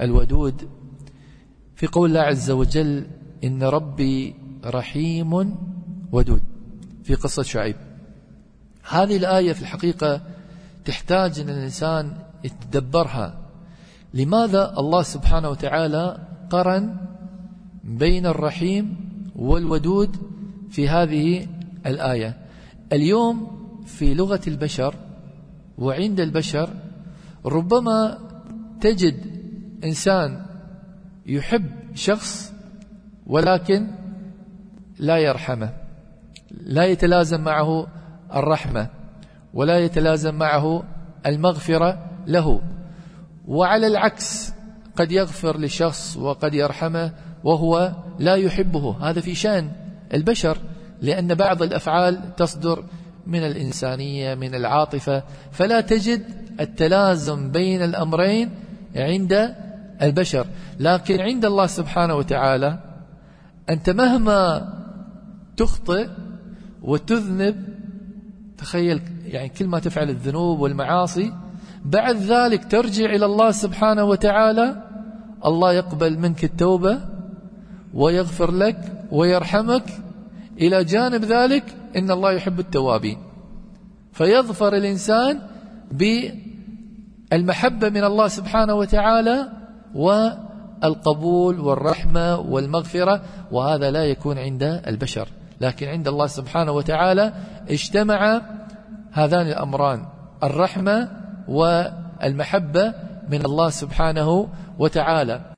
الودود في قول الله عز وجل إن ربي رحيم ودود في قصة شعيب. هذه الآية في الحقيقة تحتاج أن الإنسان يتدبرها. لماذا الله سبحانه وتعالى قرن بين الرحيم والودود في هذه الآية؟ اليوم في لغة البشر وعند البشر ربما تجد إنسان يحب شخص ولكن لا يرحمه، لا يتلازم معه الرحمة ولا يتلازم معه المغفرة له، وعلى العكس قد يغفر لشخص وقد يرحمه وهو لا يحبه. هذا في شأن البشر، لأن بعض الأفعال تصدر من الإنسانية من العاطفة، فلا تجد التلازم بين الأمرين عند البشر. لكن عند الله سبحانه وتعالى أنت مهما تخطئ وتذنب، تخيل يعني كل ما تفعل الذنوب والمعاصي بعد ذلك ترجع إلى الله سبحانه وتعالى، الله يقبل منك التوبة ويغفر لك ويرحمك. إلى جانب ذلك إن الله يحب التوابين، فيظفر الإنسان بالمحبة من الله سبحانه وتعالى والقبول والرحمة والمغفرة، وهذا لا يكون عند البشر. لكن عند الله سبحانه وتعالى اجتمع هذان الأمران، الرحمة والمحبة من الله سبحانه وتعالى.